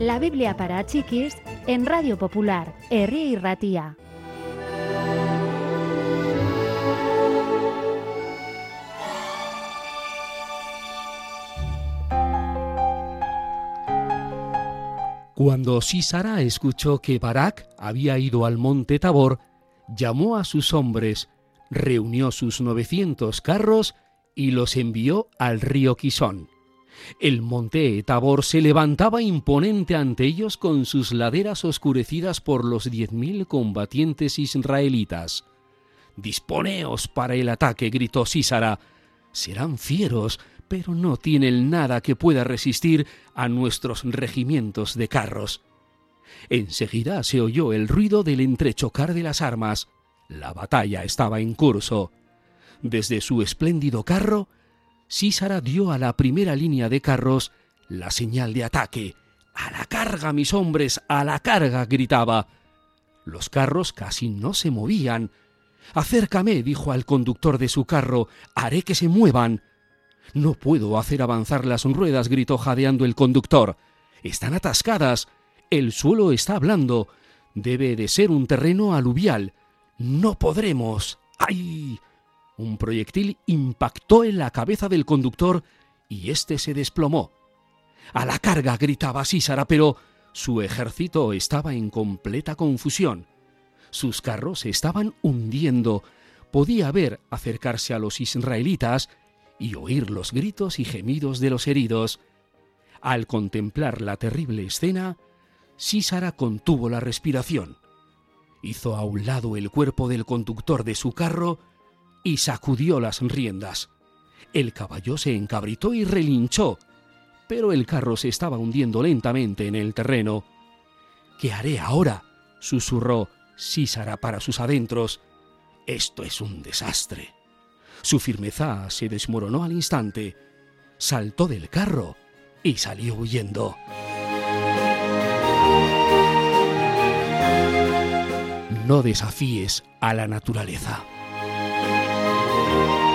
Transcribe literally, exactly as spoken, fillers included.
La Biblia para chiquis en Radio Popular, Herri y Ratia. Cuando Sísara escuchó que Barak había ido al monte Tabor, llamó a sus hombres, reunió sus novecientos carros y los envió al río Quisón. El monte Tabor se levantaba imponente ante ellos con sus laderas oscurecidas por los diez mil combatientes israelitas. «Disponeos para el ataque», gritó Sísara. «Serán fieros, pero no tienen nada que pueda resistir a nuestros regimientos de carros». Enseguida se oyó el ruido del entrechocar de las armas. La batalla estaba en curso. Desde su espléndido carro, Sísara dio a la primera línea de carros la señal de ataque. «¡A la carga, mis hombres! ¡A la carga!», gritaba. Los carros casi no se movían. «Acércame», dijo al conductor de su carro, «haré que se muevan». «No puedo hacer avanzar las ruedas», gritó jadeando el conductor. «Están atascadas. El suelo está blando. Debe de ser un terreno aluvial. No podremos». ¡Ay! Un proyectil impactó en la cabeza del conductor y éste se desplomó. «¡A la carga!», gritaba Sísara, pero su ejército estaba en completa confusión. Sus carros se estaban hundiendo. Podía ver acercarse a los israelitas y oír los gritos y gemidos de los heridos. Al contemplar la terrible escena, Sísara contuvo la respiración. Hizo a un lado el cuerpo del conductor de su carro y sacudió las riendas. El caballo se encabritó y relinchó, pero el carro se estaba hundiendo lentamente en el terreno. «¿Qué haré ahora?», susurró Sísara para sus adentros. «Esto es un desastre». Su firmeza se desmoronó al instante. Saltó del carro y salió huyendo. No desafíes a la naturaleza.